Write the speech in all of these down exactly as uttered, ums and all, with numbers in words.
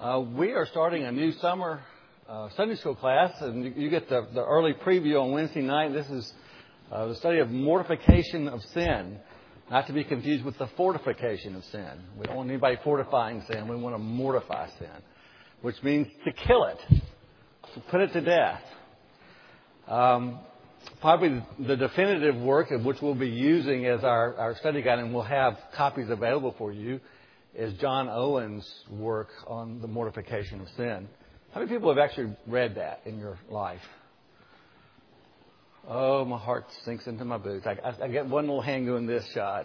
Uh, we are starting a new summer uh, Sunday school class, and you, you get the, the early preview on Wednesday night. This is uh, the study of mortification of sin, not to be confused with the fortification of sin. We don't want anybody fortifying sin. We want to mortify sin, which means to kill it, to put it to death. Um, probably the definitive work of which we'll be using as our, our study guide, and we'll have copies available for you, is John Owen's work on the mortification of sin. How many people have actually read that in your life? Oh, my heart sinks into my boots. I, I, I get one little hand doing this shot.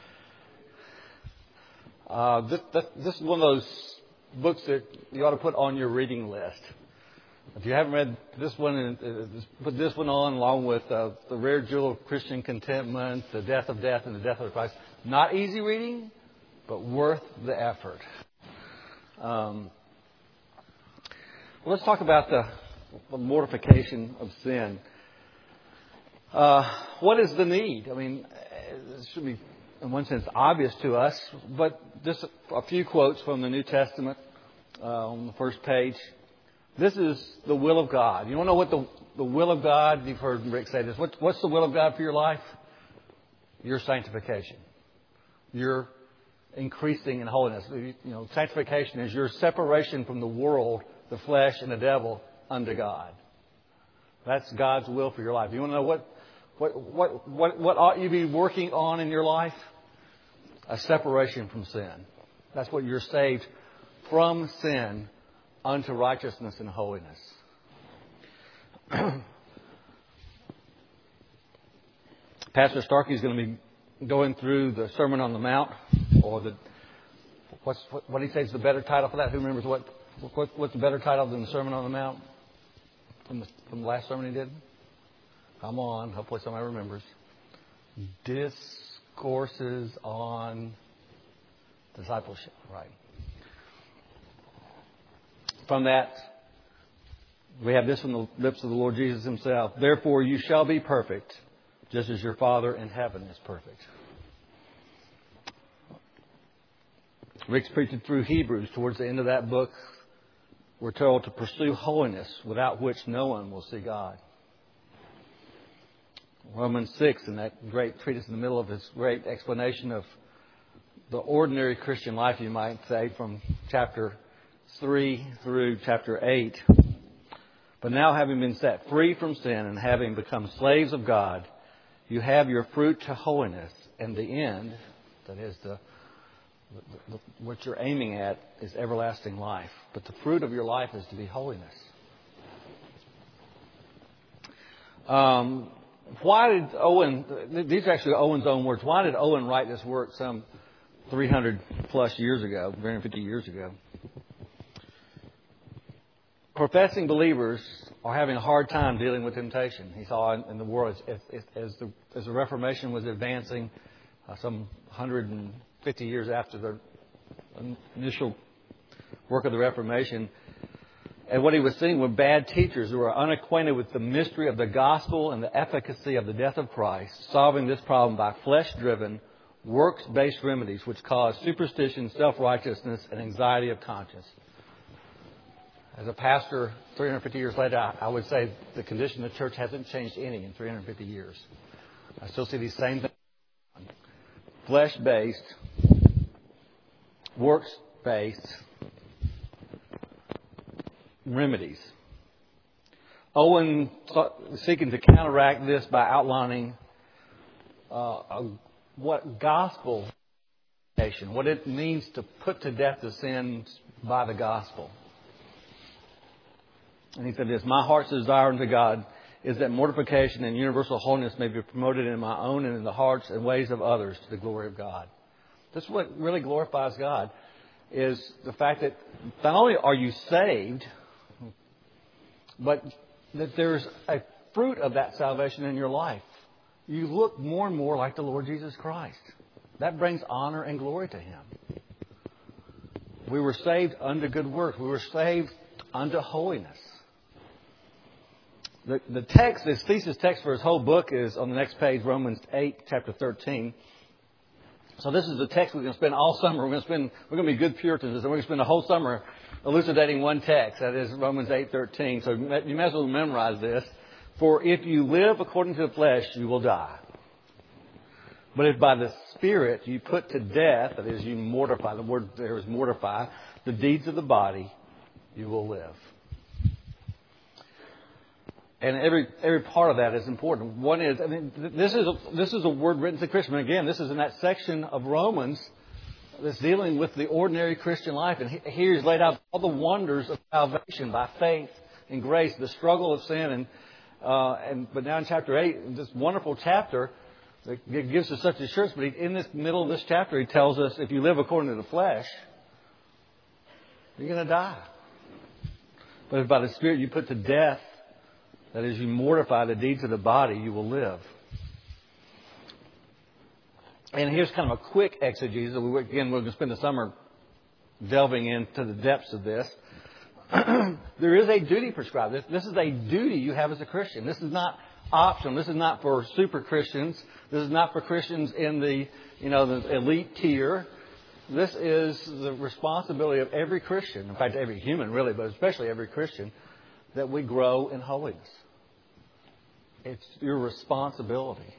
Uh, this, this, this is one of those books that you ought to put on your reading list. If you haven't read this one, uh, put this one on along with uh, The Rare Jewel of Christian Contentment, The Death of Death and the Death of Christ. Not easy reading, but worth the effort. Um, well, let's talk about the, the mortification of sin. Uh, what is the need? I mean, it should be, in one sense, obvious to us, but just a, a few quotes from the New Testament uh, on the first page. This is the will of God. You want to know what the, the will of God, you've heard Rick say this, what, what's the will of God for your life? Your sanctification. Your increasing in holiness. You know, sanctification is your separation from the world, the flesh, and the devil unto God. That's God's will for your life. You want to know what what what what, what ought you be working on in your life? A separation from sin. That's what you're saved from sin unto righteousness and holiness. Pastor Starkey is going to be going through the Sermon on the Mount, or the what's what, what he says is the better title for that. Who remembers what, what what's the better title than the Sermon on the Mount from the, from the last sermon he did? Come on, hopefully somebody remembers. Discourses on discipleship, right? From that, we have this from the lips of the Lord Jesus Himself. Therefore, you shall be perfect, just as your Father in heaven is perfect. Rick's preaching through Hebrews. Towards the end of that book, we're told to pursue holiness, without which no one will see God. Romans six, in that great treatise in the middle of his great explanation of the ordinary Christian life, you might say, from chapter three through chapter eight. But now, having been set free from sin and having become slaves of God, you have your fruit to holiness, and the end, that is the, the, the what you're aiming at, is everlasting life. But the fruit of your life is to be holiness. Um, why did Owen? These are actually Owen's own words. Why did Owen write this work some three hundred plus years ago, three hundred fifty years ago? Professing believers are having a hard time dealing with temptation. He saw in the world as, as, as, the, as the Reformation was advancing, uh, some one hundred fifty years after the initial work of the Reformation. And what he was seeing were bad teachers who were unacquainted with the mystery of the gospel and the efficacy of the death of Christ, solving this problem by flesh-driven, works-based remedies which cause superstition, self-righteousness, and anxiety of conscience. As a pastor, three hundred fifty years later, I would say the condition of the church hasn't changed any in three hundred fifty years. I still see these same things. Flesh-based, works-based remedies. Owen seeking to counteract this by outlining uh, what gospel, what it means to put to death the sins by the gospel. And he said this: my heart's desire unto God is that mortification and universal holiness may be promoted in my own and in the hearts and ways of others to the glory of God. This is what really glorifies God, is the fact that not only are you saved, but that there's a fruit of that salvation in your life. You look more and more like the Lord Jesus Christ. That brings honor and glory to Him. We were saved unto good works. We were saved unto holiness. The, the text, this thesis text for his whole book is on the next page, Romans eight, chapter thirteen. So this is the text we're going to spend all summer. We're going to spend, we're going to be good Puritans, and we're going to spend the whole summer elucidating one text. That is Romans eight thirteen. So you may as well memorize this. For if you live according to the flesh, you will die. But if by the Spirit you put to death, that is, you mortify, the word there is mortify, the deeds of the body, you will live. And every every part of that is important. One is, I mean, this is a, this is a word written to Christians. And again, this is in that section of Romans that's dealing with the ordinary Christian life. And here he's laid out all the wonders of salvation by faith and grace, the struggle of sin. And uh, and but now in chapter eight, this wonderful chapter that gives us such assurance. But in this middle of this chapter, he tells us if you live according to the flesh, you're going to die. But if by the Spirit you put to death, that is, you mortify the deeds of the body, you will live. And here's kind of a quick exegesis. Again, we're going to spend the summer delving into the depths of this. There is a duty prescribed. This, this is a duty you have as a Christian. This is not optional. This is not for super Christians. This is not for Christians in the, you know, the elite tier. This is the responsibility of every Christian. In fact, every human, really, but especially every Christian, that we grow in holiness. It's your responsibility.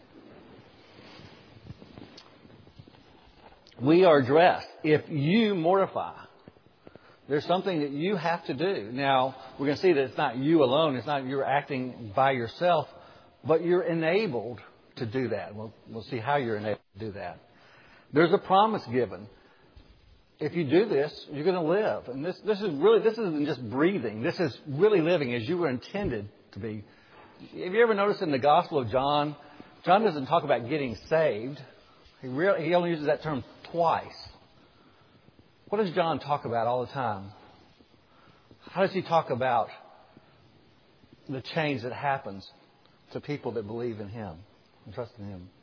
We are dressed. If you mortify, there's something that you have to do. Now, we're going to see that it's not you alone. It's not you're acting by yourself, but you're enabled to do that. We'll, we'll see how you're enabled to do that. There's a promise given. If you do this, you're going to live. And this, this is really, this isn't just breathing. This is really living as you were intended to be. Have you ever noticed in the Gospel of John, John doesn't talk about getting saved. He really, he only uses that term twice. What does John talk about all the time? How does he talk about the change that happens to people that believe in Him and trust in Him?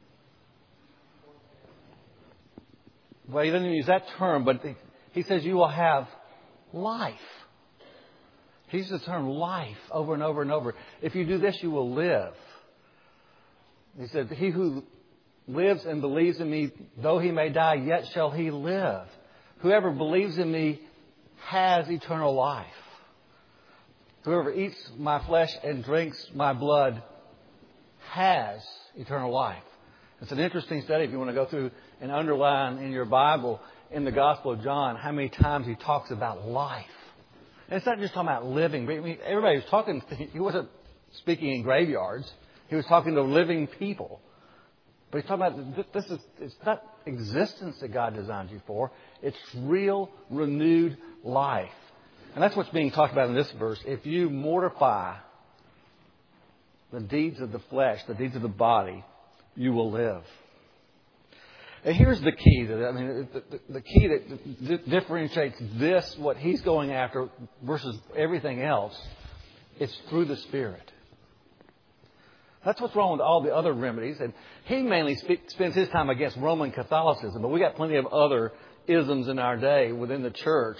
Well, he doesn't use that term, but he says you will have life. He uses the term life over and over and over. If you do this, you will live. He said, he who lives and believes in me, though he may die, yet shall he live. Whoever believes in me has eternal life. Whoever eats my flesh and drinks my blood has eternal life. It's an interesting study if you want to go through and underline in your Bible in the Gospel of John how many times he talks about life. And it's not just talking about living. I mean, everybody was talking, he wasn't speaking in graveyards. He was talking to living people. But he's talking about this is it's not existence that God designed you for. It's real, renewed life. And that's what's being talked about in this verse. If you mortify the deeds of the flesh, the deeds of the body, you will live. And here's the key. That, I mean, the, the, the key that d- differentiates this, what he's going after, versus everything else, it's through the Spirit. That's what's wrong with all the other remedies. And he mainly spe- spends his time against Roman Catholicism. But we got plenty of other isms in our day within the church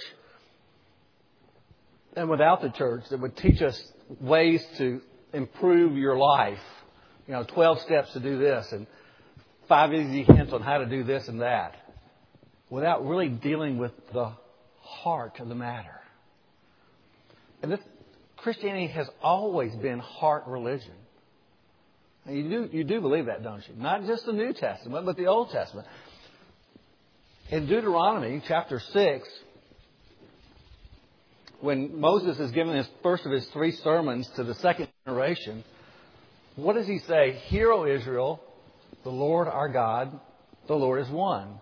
and without the church that would teach us ways to improve your life. You know, twelve steps to do this and five easy hints on how to do this and that, without really dealing with the heart of the matter. And this, Christianity has always been heart religion. And you do you do believe that, don't you? Not just the New Testament, but the Old Testament. In Deuteronomy chapter six, when Moses is giving his first of his three sermons to the second generation, what does he say? Hear, O Israel, the Lord our God, the Lord is one.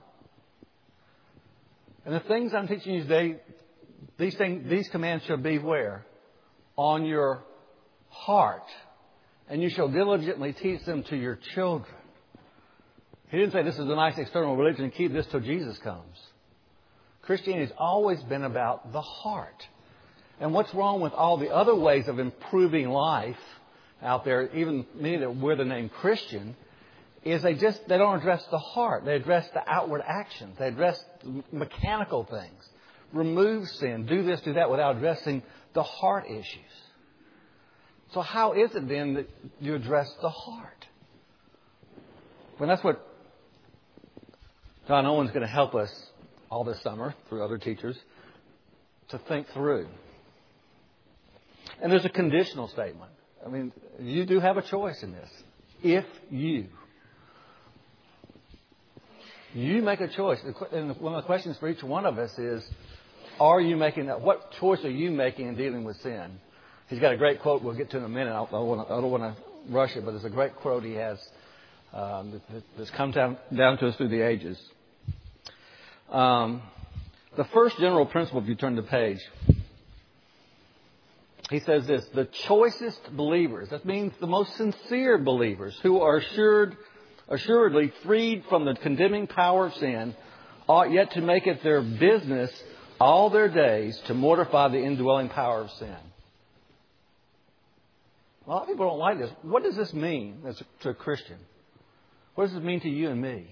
And the things I'm teaching you today, these things, these commands shall be where? On your heart. And you shall diligently teach them to your children. He didn't say this is a nice external religion and keep this till Jesus comes. Christianity has always been about the heart. And what's wrong with all the other ways of improving life out there, even many that wear the name Christian, is they just, they don't address the heart. They address the outward actions. They address mechanical things. Remove sin. Do this, do that without addressing the heart issues. So how is it then that you address the heart? Well, that's what Don Owen's going to help us all this summer through other teachers to think through. And there's a conditional statement. I mean, you do have a choice in this. If you. You make a choice. And one of the questions for each one of us is, are you making that? What choice are you making in dealing with sin? He's got a great quote we'll get to in a minute. I don't want to, I don't want to rush it, but there's a great quote he has um, that, that's come down, down to us through the ages. Um, the first general principle, if you turn the page, he says this: the choicest believers, that means the most sincere believers who are assured, assuredly freed from the condemning power of sin, ought yet to make it their business all their days to mortify the indwelling power of sin. A lot of people don't like this. What does this mean as a, to a Christian? What does it mean to you and me?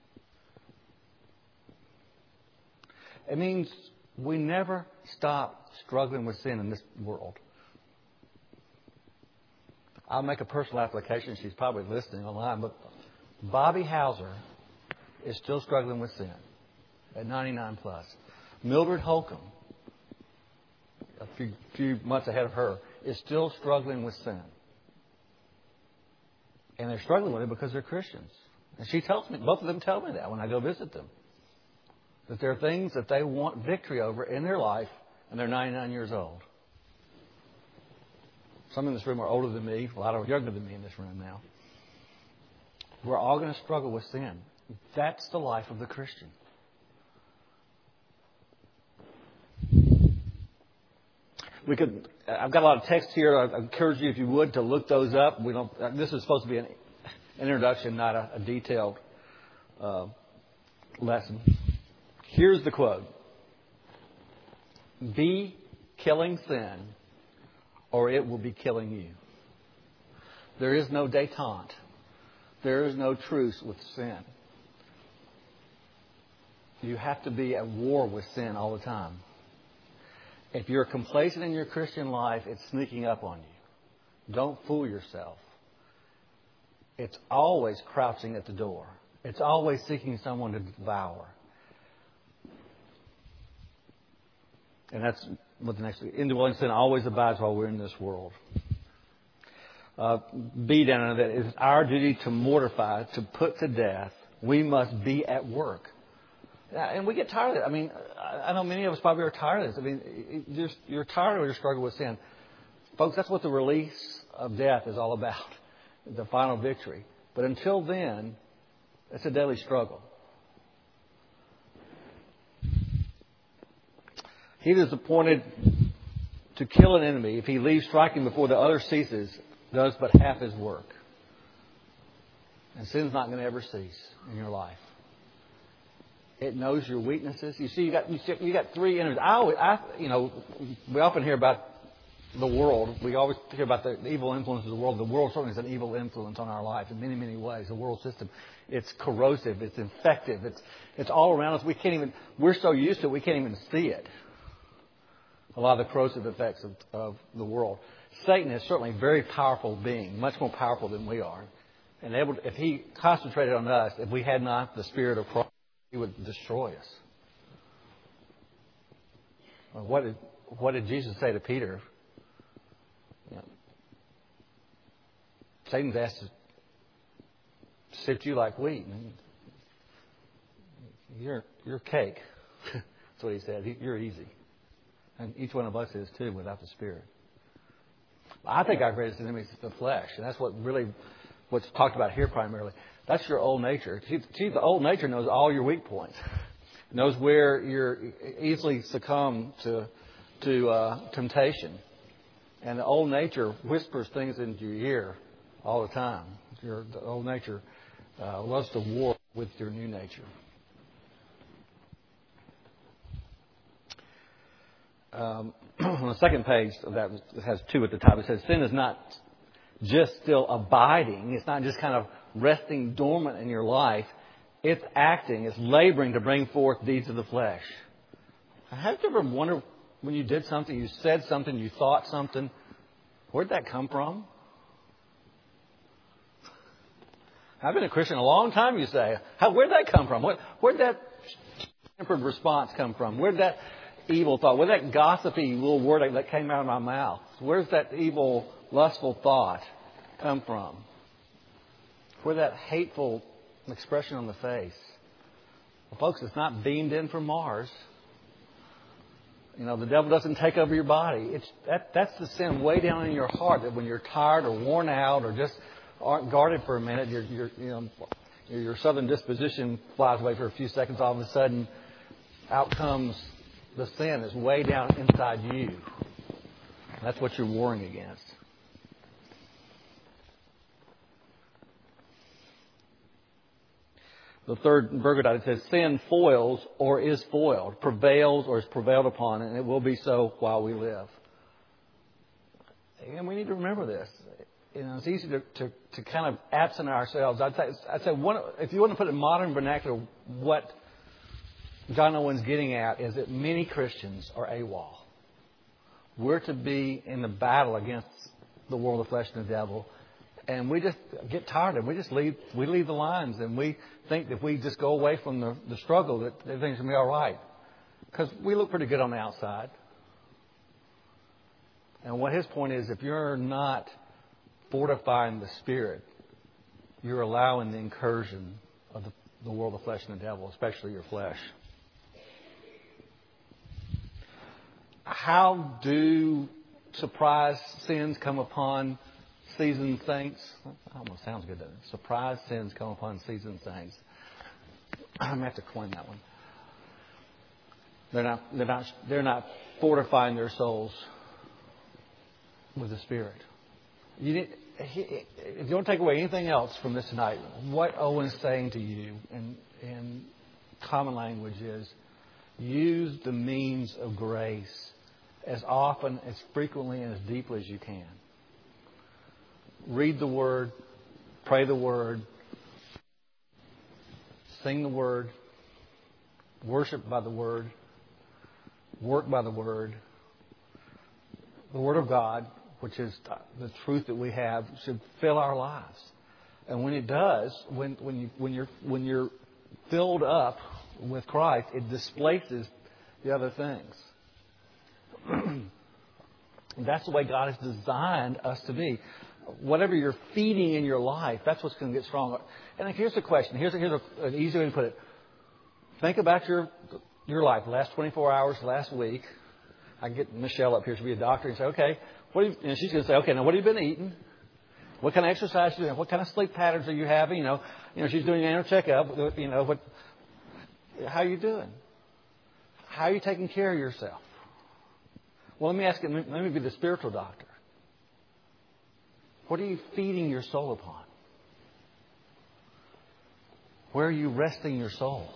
It means we never stop struggling with sin in this world. I'll make a personal application. She's probably listening online, but Bobby Hauser is still struggling with sin at ninety-nine plus. Mildred Holcomb, a few, few months ahead of her, is still struggling with sin. And they're struggling with it because they're Christians. And she tells me, both of them tell me that when I go visit them. That there are things that they want victory over in their life, and they're ninety-nine years old. Some in this room are older than me. A lot are younger than me in this room now. We're all going to struggle with sin. That's the life of the Christian. We could. I've got a lot of text here. I encourage you, if you would, to look those up. We don't. This is supposed to be an introduction, not a, a detailed uh, lesson. Here's the quote: "Be killing sin, or it will be killing you." There is no détente. There is no truce with sin. You have to be at war with sin all the time. If you're complacent in your Christian life, it's sneaking up on you. Don't fool yourself. It's always crouching at the door. It's always seeking someone to devour. And that's what the next indwelling sin always abides while we're in this world. Uh, be down on that. It's our duty to mortify, to put to death. We must be at work. And we get tired of it. I mean, I know many of us probably are tired of this. I mean, you're, you're tired of your struggle with sin. Folks, that's what the release of death is all about. The final victory. But until then, it's a daily struggle. He that is appointed to kill an enemy, if he leaves striking before the other ceases, does but half his work. And sin's not going to ever cease in your life. It knows your weaknesses. You see, you got you, see, you got three enemies. I, always, I, you know, we often hear about the world. We always hear about the, the evil influences of the world. The world certainly is an evil influence on our life in many, many ways. The world system, it's corrosive, it's infective, it's it's all around us. We can't even. We're so used to it, we can't even see it. A lot of the corrosive effects of, of the world. Satan is certainly a very powerful being, much more powerful than we are. And able to, if he concentrated on us, if we had not the Spirit of Christ, he would destroy us. Well, what did what did Jesus say to Peter? You know, Satan's asked to sift you like wheat. And you're you're cake. That's what he said. You're easy. And each one of us is too without the Spirit. I think our greatest enemy is the flesh. And that's what really what's talked about here primarily. That's your old nature. See, the old nature knows all your weak points. Knows where you're easily succumb to to uh, temptation. And the old nature whispers things into your ear all the time. Your the old nature uh, loves to war with your new nature. Um, on the second page of that, it has two at the top. It says, sin is not just still abiding. It's not just kind of resting dormant in your life. It's acting. It's laboring to bring forth deeds of the flesh. Have you ever wondered when you did something, you said something, you thought something, where'd that come from? I've been a Christian a long time, you say. How, where'd that come from? What, where'd that tempered response come from? Where'd that evil thought, where'd that gossipy little word that came out of my mouth? Where's that evil, lustful thought come from? Where'd that hateful expression on the face? Well, folks, it's not beamed in from Mars. You know, the devil doesn't take over your body. It's that, that's the sin way down in your heart, that when you're tired or worn out or just aren't guarded for a minute, your, your, you know, your southern disposition flies away for a few seconds. All of a sudden, out comes the sin that's way down inside you. That's what you're warring against. The third Bergadot says, sin foils or is foiled, prevails or is prevailed upon, and it will be so while we live. And we need to remember this. You know, it's easy to, to, to kind of absent ourselves. I'd say, I'd say one, if you want to put it in modern vernacular, what John Owen's getting at is that many Christians are AWOL. We're to be in the battle against the world of flesh and the devil. And we just get tired of it. We just leave, we leave the lines, and we think that if we just go away from the, the struggle, that everything's going to be all right. Because we look pretty good on the outside. And what his point is, if you're not fortifying the spirit, you're allowing the incursion of the, the world of flesh and the devil, especially your flesh. How do surprise sins come upon seasoned saints? That almost sounds good, doesn't it? Surprise sins come upon seasoned saints. I'm going to have to coin that one. They're not, they're not, they're not fortifying their souls with the Spirit. You need, if you want to take away anything else from this tonight, what Owen's saying to you in, in common language is, use the means of grace as often, as frequently, and as deeply as you can. Read the Word, pray the Word, sing the Word, worship by the Word, work by the Word. The Word of God, which is the truth that we have, should fill our lives. And when it does, when when you when you're when you're filled up with Christ, it displaces the other things. That's the way God has designed us to be. Whatever you're feeding in your life, that's what's going to get stronger. And here's the question. Here's, a, here's a, an easy way to put it. Think about your your life, the last twenty-four hours, last week. I can get Michelle up here to be a doctor and say, okay, what have you, and she's going to say, okay, now what have you been eating? What kind of exercise are you doing? What kind of sleep patterns are you having? You know, you know, she's doing an annual checkup. You know, what? How are you doing? How are you taking care of yourself? Well, let me ask you, let me be the spiritual doctor. What are you feeding your soul upon? Where are you resting your soul?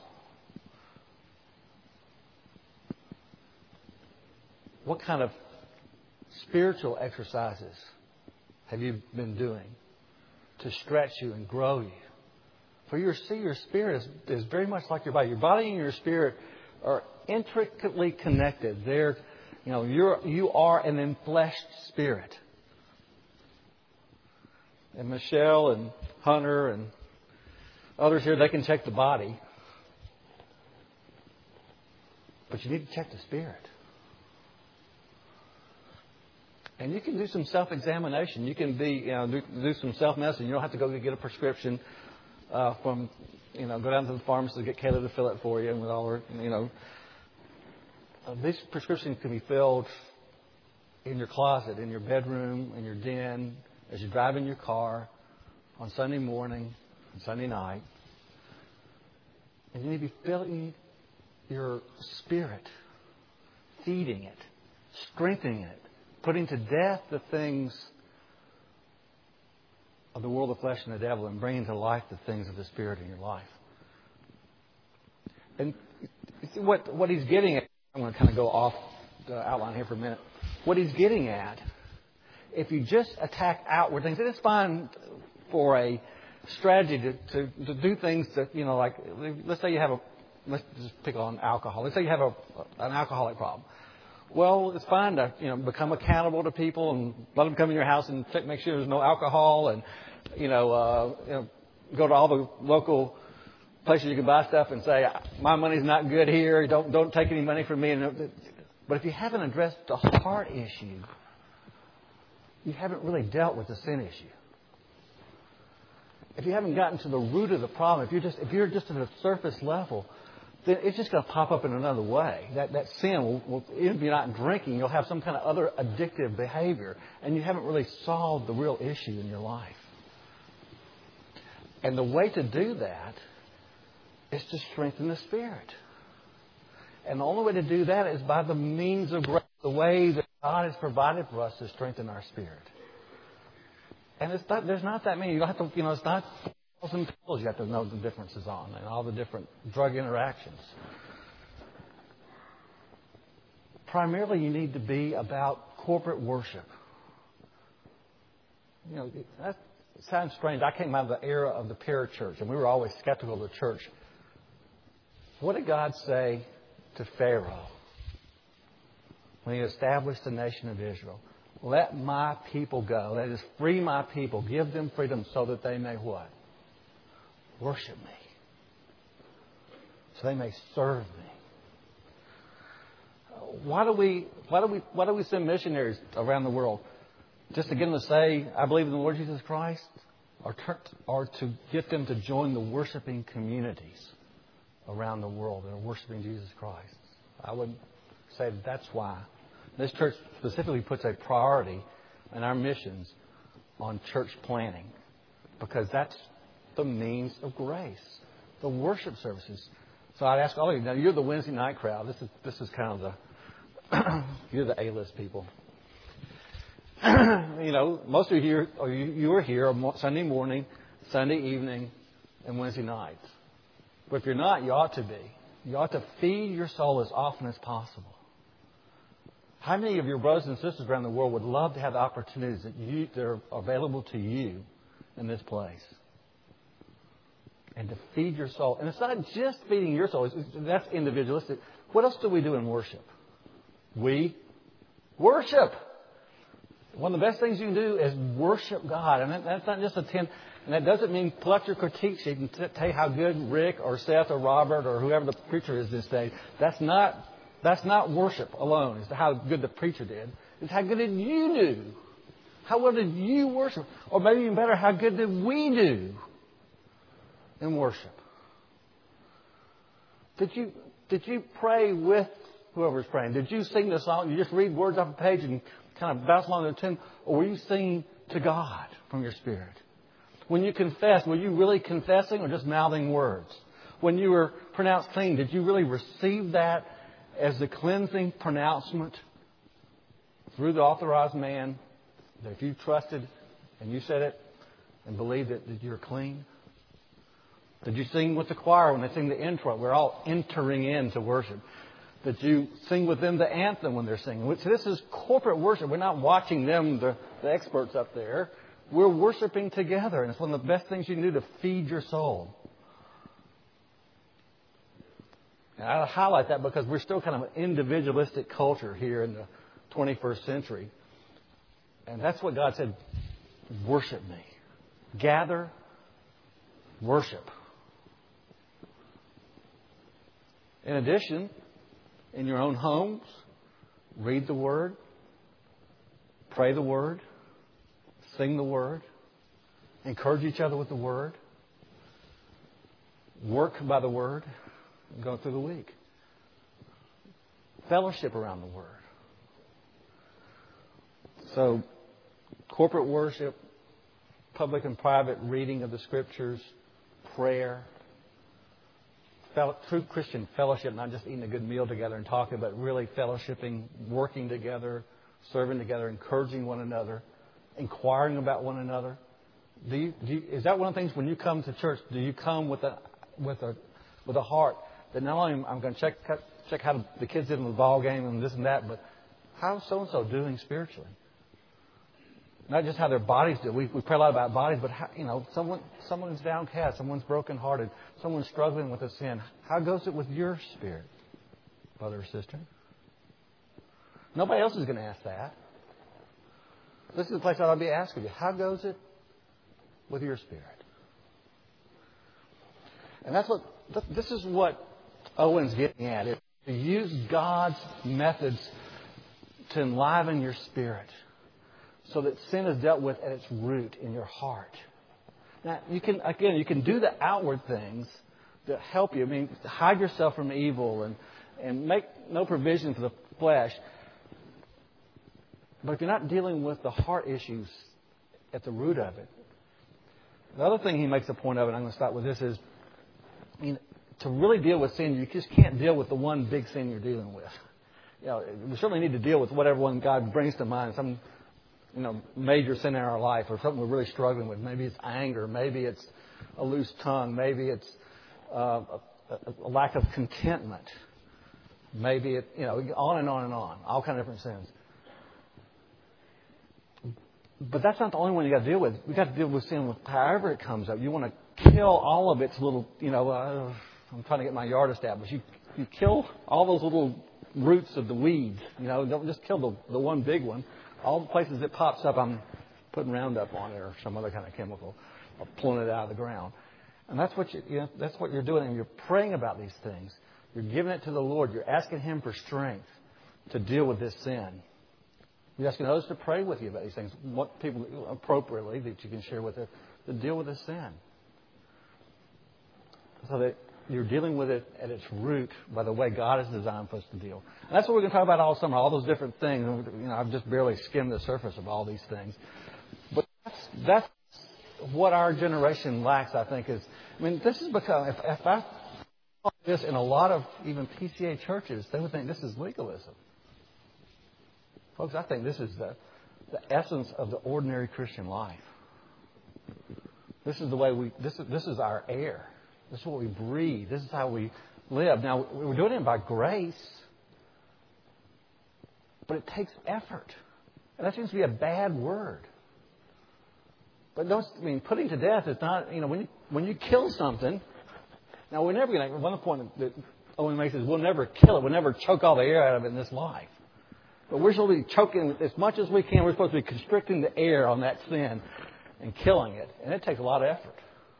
What kind of spiritual exercises have you been doing to stretch you and grow you? For you see, your spirit is, is very much like your body. Your body and your spirit are intricately connected. They're, you know, you're you are an enfleshed spirit. And Michelle and Hunter and others here, they can check the body. But you need to check the spirit. And you can do some self-examination. You can be, you know, do, do some self-medicine. You don't have to go get a prescription uh, from, you know, go down to the pharmacy to get Kayla to fill it for you. And with all her, you know, uh, these prescriptions can be filled in your closet, in your bedroom, in your den, as you drive in your car, on Sunday morning, and Sunday night. And you need to be filling your spirit, feeding it, strengthening it, putting to death the things of the world of flesh and the devil, and bringing to life the things of the Spirit in your life. And what what he's getting at, I'm going to kind of go off the outline here for a minute. What he's getting at, if you just attack outward things, it is fine for a strategy to, to, to do things that, you know, like, let's say you have a, let's just pick on alcohol. Let's say you have a an alcoholic problem. Well, it's fine to, you know, become accountable to people and let them come in your house and check, make sure there's no alcohol, and, you know, uh, you know, go to all the local places you can buy stuff and say, my money's not good here. Don't don't take any money from me. But if you haven't addressed the heart issue, you haven't really dealt with the sin issue. If you haven't gotten to the root of the problem, if you're just if you're just at a surface level, then it's just going to pop up in another way. That that sin will, will, even if you're not drinking, you'll have some kind of other addictive behavior, and you haven't really solved the real issue in your life. And the way to do that is to strengthen the Spirit. And the only way to do that is by the means of grace, the way that God has provided for us to strengthen our spirit. And it's not, there's not that many. You don't have to, you know, it's not thousand pills you have to know the differences on and all the different drug interactions. Primarily, you need to be about corporate worship. You know, that sounds strange. I came out of the era of the parachurch, and we were always skeptical of the church. What did God say to Pharaoh when he established the nation of Israel? Let my people go. That is, free my people. Give them freedom so that they may what? Worship me. So they may serve me. Why do we why do we why do we send missionaries around the world? Just to get them to say, I believe in the Lord Jesus Christ? Or, or to get them to join the worshiping communities around the world that are worshiping Jesus Christ? I would say that that's why. This church specifically puts a priority in our missions on church planning, because that's the means of grace, the worship services. So I'd ask all of you, now you're the Wednesday night crowd. This is this is kind of the, you're the A-list people. You know, most of you here, or you, you are here on Sunday morning, Sunday evening, and Wednesday nights. But if you're not, you ought to be. You ought to feed your soul as often as possible. How many of your brothers and sisters around the world would love to have the opportunities that, you, that are available to you in this place? And to feed your soul. And it's not just feeding your soul. It's, that's individualistic. What else do we do in worship? We worship. One of the best things you can do is worship God. And that's not just a ten. And that doesn't mean pull out your critique sheet and t- tell you how good Rick or Seth or Robert or whoever the preacher is this day. That's not that's not worship alone. It's how good the preacher did. It's how good did you do? How well did you worship? Or maybe even better, how good did we do in worship? Did you did you pray with whoever's praying? Did you sing the song? You just read words off a page and kind of bounce along the tune? Or were you singing to God from your spirit? When you confessed, were you really confessing or just mouthing words? When you were pronounced clean, did you really receive that as the cleansing pronouncement through the authorized man? That if you trusted and you said it and believed it, that you're clean? Did you sing with the choir when they sing the intro? We're all entering into worship. Did you sing with them the anthem when they're singing? So this is corporate worship. We're not watching them, the, the experts up there. We're worshiping together, and it's one of the best things you can do to feed your soul. And I highlight that because we're still kind of an individualistic culture here in the twenty-first century. And that's what God said, worship me. Gather, worship. In addition, in your own homes, read the Word, pray the Word, sing the Word, encourage each other with the Word, work by the Word, and go through the week. Fellowship around the Word. So, corporate worship, public and private reading of the Scriptures, prayer, Fel- true Christian fellowship, not just eating a good meal together and talking, but really fellowshipping, working together, serving together, encouraging one another, inquiring about one another. Do you, do you, is that one of the things when you come to church? Do you come with a with a with a heart that not only I'm going to check check how the kids did in the ball game and this and that, but how's so and so doing spiritually? Not just how their bodies do. We, we pray a lot about bodies, but how, you know, someone someone's downcast, someone's brokenhearted, someone's struggling with a sin. How goes it with your spirit, brother or sister? Nobody else is going to ask that. This is the place I ought to be asking you. How goes it with your spirit? And that's what, this is what Owen's getting at, is to use God's methods to enliven your spirit so that sin is dealt with at its root in your heart. Now, you can, again, you can do the outward things that help you. I mean, hide yourself from evil and, and make no provision for the flesh. But if you're not dealing with the heart issues at the root of it. The other thing he makes a point of, and I'm going to start with this, is I mean, to really deal with sin, you just can't deal with the one big sin you're dealing with. You know, we certainly need to deal with whatever one God brings to mind, some you know major sin in our life or something we're really struggling with. Maybe it's anger, maybe it's a loose tongue, maybe it's uh, a, a lack of contentment, maybe it you know on and on and on, all kind of different sins. But that's not the only one you got to deal with. We got to deal with sin with however it comes up. You want to kill all of its little, you know. Uh, I'm trying to get my yard established. You you kill all those little roots of the weeds. You know, don't just kill the the one big one. All the places it pops up, I'm putting Roundup on it or some other kind of chemical, or pulling it out of the ground. And that's what you, you know, that's what you're doing. And you're praying about these things. You're giving it to the Lord. You're asking Him for strength to deal with this sin. You're asking others to pray with you about these things. What people appropriately that you can share with it to deal with this sin. So that you're dealing with it at its root by the way God has designed for us to deal. And that's what we're going to talk about all summer, all those different things. You know, I've just barely skimmed the surface of all these things. But that's, that's what our generation lacks, I think, is, I mean, this is because, if, if I saw this in a lot of even P C A churches, they would think this is legalism. Folks, I think this is the, the essence of the ordinary Christian life. This is the way we, this is, this is our air. This is what we breathe. This is how we live. Now, we're doing it by grace, but it takes effort. And that seems to be a bad word. But don't, I mean, putting to death is not, you know, when you, when you kill something, now we're never going to, one point that Owen makes is we'll never kill it. We'll never choke all the air out of it in this life. But we're supposed to be choking as much as we can. We're supposed to be constricting the air on that sin and killing it. And it takes a lot of effort.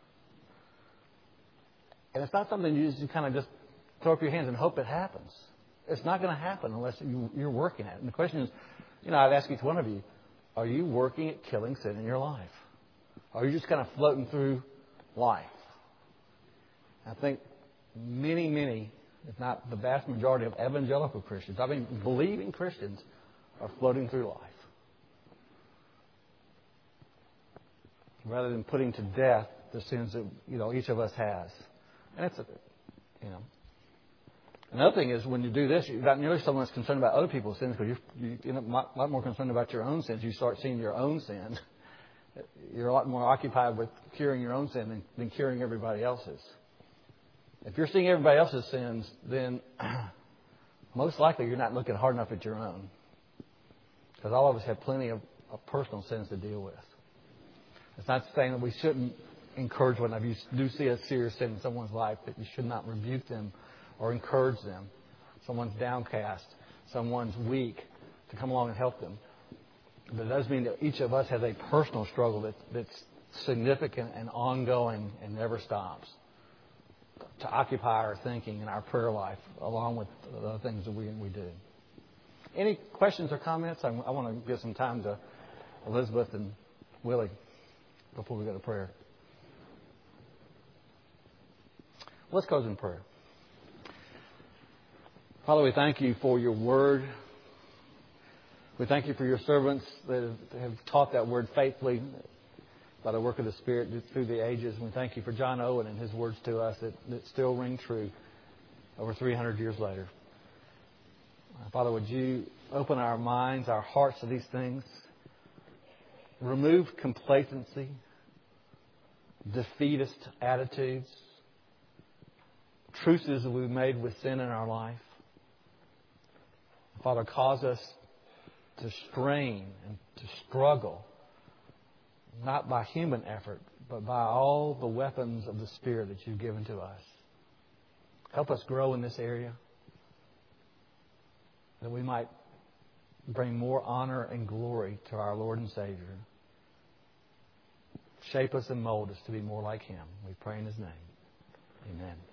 And it's not something you just kind of just throw up your hands and hope it happens. It's not going to happen unless you, you're working at it. And the question is, you know, I'd ask each one of you, are you working at killing sin in your life? Or are you just kind of floating through life? I think many, many, if not the vast majority of evangelical Christians, I mean believing Christians, are floating through life. Rather than putting to death the sins that, you know, each of us has. And it's, a, you know. Another thing is when you do this, you're not nearly so much concerned about other people's sins because you're, you're a lot more concerned about your own sins. You start seeing your own sin. You're a lot more occupied with curing your own sin than, than curing everybody else's. If you're seeing everybody else's sins, then most likely you're not looking hard enough at your own. Because all of us have plenty of, of personal sins to deal with. It's not saying that we shouldn't encourage one. If you do see a serious sin in someone's life, that you should not rebuke them or encourage them. Someone's downcast, someone's weak, to come along and help them. But it does mean that each of us has a personal struggle that, that's significant and ongoing and never stops to occupy our thinking and our prayer life along with the other things that we, we do. Any questions or comments? I, I want to give some time to Elizabeth and Willie before we go to prayer. Let's close in prayer. Father, we thank you for your word. We thank you for your servants that have taught that word faithfully by the work of the Spirit through the ages. And we thank you for John Owen and his words to us that, that still ring true over three hundred years later. Father, would you open our minds, our hearts to these things? Remove complacency, defeatist attitudes, truces that we've made with sin in our life. Father, cause us to strain and to struggle, not by human effort, but by all the weapons of the Spirit that you've given to us. Help us grow in this area, that we might bring more honor and glory to our Lord and Savior. Shape us and mold us to be more like Him. We pray in His name. Amen.